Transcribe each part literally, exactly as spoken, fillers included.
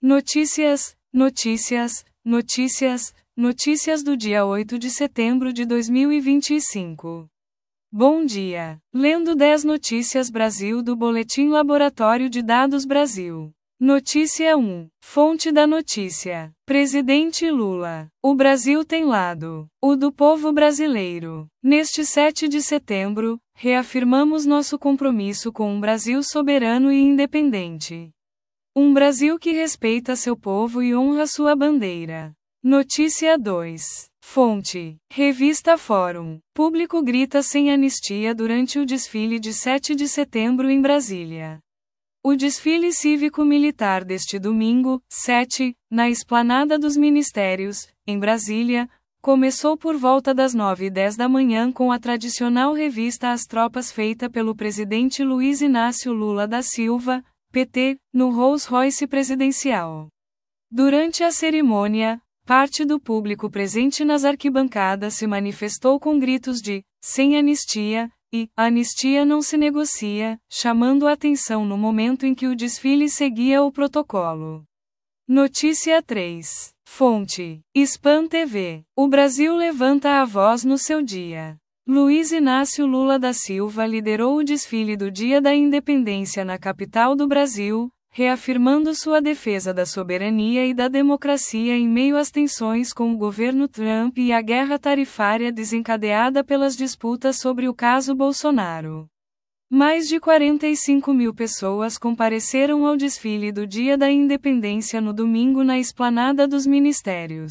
Notícias, notícias, notícias, notícias do dia oito de setembro de dois mil e vinte e cinco. Bom dia. Lendo dez Notícias Brasil do Boletim Laboratório de Dados Brasil. Notícia um. Fonte da notícia. Presidente Lula. O Brasil tem lado. O do povo brasileiro. Neste sete de setembro, reafirmamos nosso compromisso com um Brasil soberano e independente. Um Brasil que respeita seu povo e honra sua bandeira. Notícia dois. Fonte. Revista Fórum. Público grita sem anistia durante o desfile de sete de setembro em Brasília. O desfile cívico-militar deste domingo, sete, na Esplanada dos Ministérios, em Brasília, começou por volta das nove e dez da manhã com a tradicional revista às tropas feita pelo presidente Luiz Inácio Lula da Silva, P T, no Rolls-Royce presidencial. Durante a cerimônia, parte do público presente nas arquibancadas se manifestou com gritos de "sem anistia" e "anistia não se negocia", chamando a atenção no momento em que o desfile seguia o protocolo. Notícia três. Fonte. Spam T V. O Brasil levanta a voz no seu dia. Luiz Inácio Lula da Silva liderou o desfile do Dia da Independência na capital do Brasil, reafirmando sua defesa da soberania e da democracia em meio às tensões com o governo Trump e a guerra tarifária desencadeada pelas disputas sobre o caso Bolsonaro. Mais de quarenta e cinco mil pessoas compareceram ao desfile do Dia da Independência no domingo na Esplanada dos Ministérios.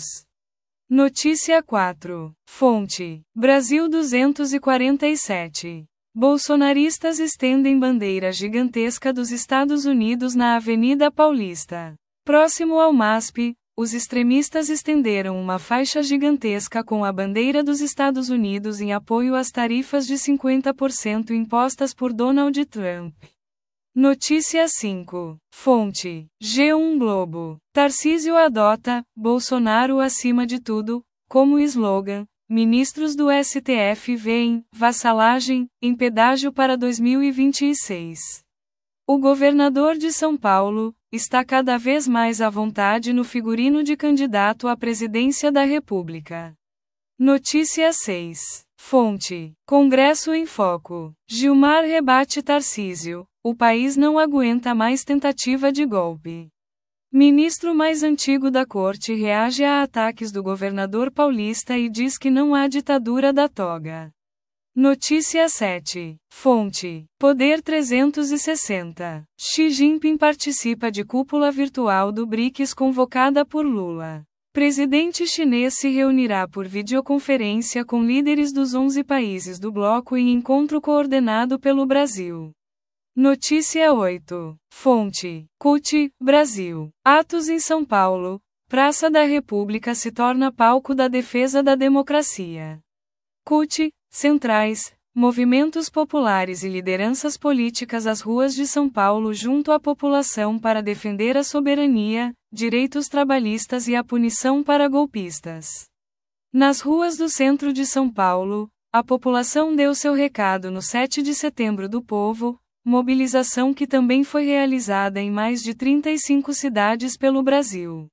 Notícia quatro. Fonte. Brasil duzentos e quarenta e sete. Bolsonaristas estendem bandeira gigantesca dos Estados Unidos na Avenida Paulista. Próximo ao M A S P, os extremistas estenderam uma faixa gigantesca com a bandeira dos Estados Unidos em apoio às tarifas de cinquenta por cento impostas por Donald Trump. Notícia cinco. Fonte. G um Globo. Tarcísio adota "Bolsonaro acima de tudo" como slogan. Ministros do S T F veem vassalagem em pedágio para dois mil e vinte e seis. O governador de São Paulo está cada vez mais à vontade no figurino de candidato à presidência da República. Notícia seis. Fonte. Congresso em Foco. Gilmar rebate Tarcísio. O país não aguenta mais tentativa de golpe. Ministro mais antigo da corte reage a ataques do governador paulista e diz que não há ditadura da toga. Notícia sete. Fonte. Poder trezentos e sessenta. Xi Jinping participa de cúpula virtual do BRICS convocada por Lula. Presidente chinês se reunirá por videoconferência com líderes dos onze países do bloco em encontro coordenado pelo Brasil. Notícia oito. Fonte. C U T, Brasil. Atos em São Paulo. Praça da República se torna palco da defesa da democracia. C U T, centrais, movimentos populares e lideranças políticas às ruas de São Paulo junto à população para defender a soberania, direitos trabalhistas e a punição para golpistas. Nas ruas do centro de São Paulo, a população deu seu recado no sete de setembro do povo, mobilização que também foi realizada em mais de trinta e cinco cidades pelo Brasil.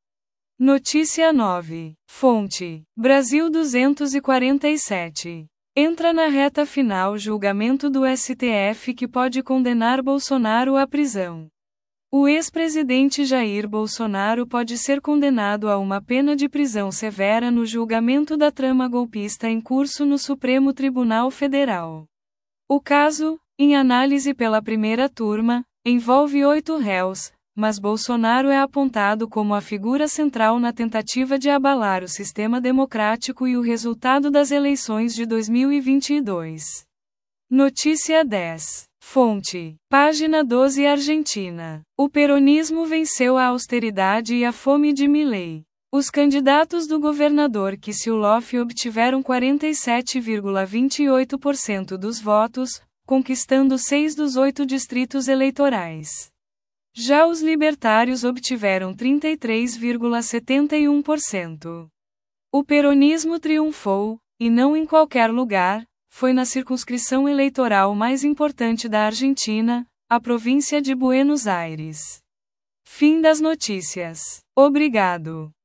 Notícia nove. Fonte. Brasil duzentos e quarenta e sete. Entra na reta final julgamento do S T F que pode condenar Bolsonaro à prisão. O ex-presidente Jair Bolsonaro pode ser condenado a uma pena de prisão severa no julgamento da trama golpista em curso no Supremo Tribunal Federal. O caso, em análise pela primeira turma, envolve oito réus, mas Bolsonaro é apontado como a figura central na tentativa de abalar o sistema democrático e o resultado das eleições de dois mil e vinte e dois. Notícia dez. Fonte. Página doze Argentina. O peronismo venceu a austeridade e a fome de Milei. Os candidatos do governador Kicillof obtiveram quarenta e sete vírgula vinte e oito por cento dos votos, conquistando seis dos oito distritos eleitorais. Já os libertários obtiveram trinta e três vírgula setenta e um por cento. O peronismo triunfou, e não em qualquer lugar, foi na circunscrição eleitoral mais importante da Argentina, a província de Buenos Aires. Fim das notícias. Obrigado.